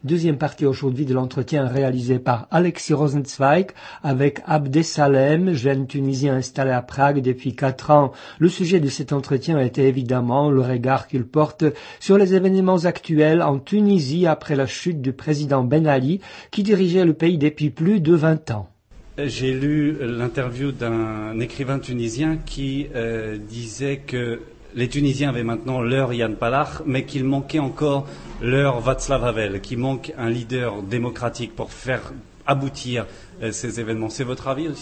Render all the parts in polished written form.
Deuxième partie aujourd'hui de l'entretien réalisé par Alexis Rosenzweig avec Abdesalem, jeune Tunisien installé à Prague depuis 4 ans. Le sujet de cet entretien était évidemment le regard qu'il porte sur les événements actuels en Tunisie après la chute du président Ben Ali qui dirigeait le pays depuis plus de 20 ans. J'ai lu l'interview d'un écrivain tunisien qui disait que les Tunisiens avaient maintenant leur Yann Palach, mais qu'il manquait encore leur Václav Havel, qu'il manque un leader démocratique pour faire aboutir ces événements. C'est votre avis aussi ?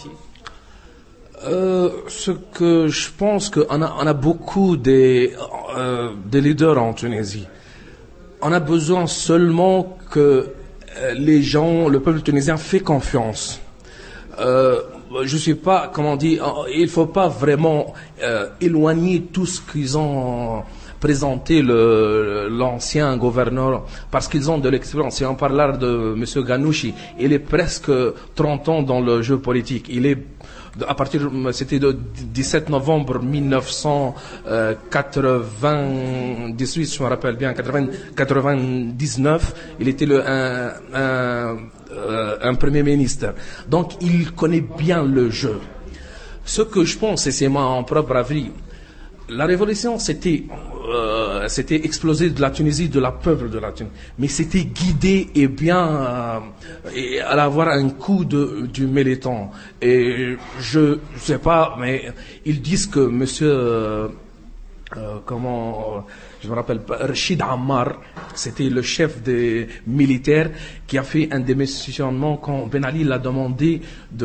Ce que je pense qu'on a beaucoup des leaders en Tunisie. On a besoin seulement que les gens, le peuple tunisien fait confiance. Je sais pas comment dire, il faut pas vraiment éloigner tout ce qu'ils ont présenté l'ancien gouverneur parce qu'ils ont de l'expérience. Si on parle de monsieur Ghannouchi, il est presque 30 ans dans le jeu politique. C'était le 17 novembre 1998, je me rappelle bien, 99, il était un premier ministre. Donc, il connaît bien le jeu. Ce que je pense, et c'est mon propre avis, la révolution, c'était explosé de la Tunisie, de la peuple de la Tunisie. Mais c'était guidé et bien, et à avoir un coup du militant. Et je sais pas, mais ils disent que monsieur, je me rappelle pas, Rachid Ammar, c'était le chef des militaires qui a fait un démissionnement quand Ben Ali l'a demandé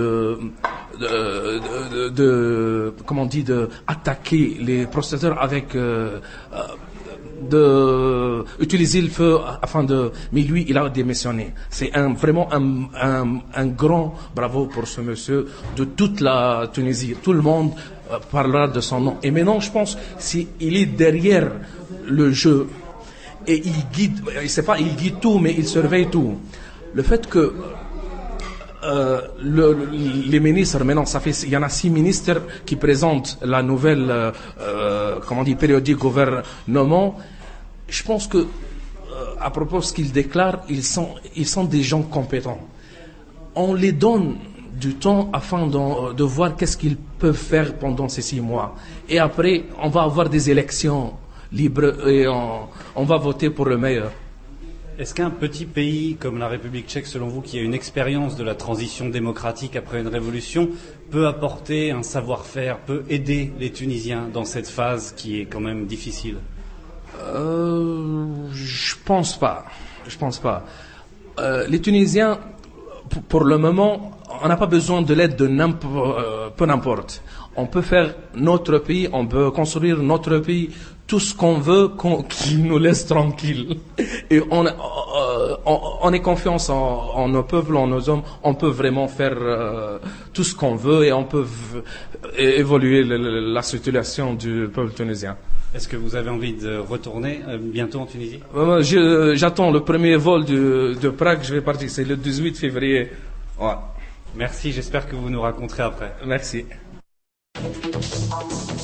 attaquer les protestataires avec utiliser le feu mais lui il a démissionné. C'est vraiment un grand bravo pour ce monsieur de toute la Tunisie. Tout le monde parlera de son nom. Et maintenant je pense il est derrière le jeu et il guide tout, mais il surveille tout. Le fait que les ministres, maintenant, il y en a 6 ministres qui présentent la nouvelle, périodique gouvernement. Je pense que, à propos de ce qu'ils déclarent, ils sont des gens compétents. On les donne du temps afin de voir qu'est-ce qu'ils peuvent faire pendant ces 6 mois. Et après, on va avoir des élections libres et on va voter pour le meilleur. Est-ce qu'un petit pays comme la République tchèque, selon vous, qui a une expérience de la transition démocratique après une révolution, peut apporter un savoir-faire, peut aider les Tunisiens dans cette phase qui est quand même difficile ? Je pense pas. Les Tunisiens, pour le moment, on n'a pas besoin de l'aide de peu n'importe. On peut faire notre pays, on peut construire notre pays, tout ce qu'on veut, qu'il nous laisse tranquille. Et on est confiance en nos peuples, en nos hommes. On peut vraiment faire tout ce qu'on veut et on peut évoluer la situation du peuple tunisien. Est-ce que vous avez envie de retourner bientôt en Tunisie ? J'attends le premier vol de Prague, je vais partir. C'est le 18 février. Ouais. Merci, j'espère que vous nous raconterez après. Merci.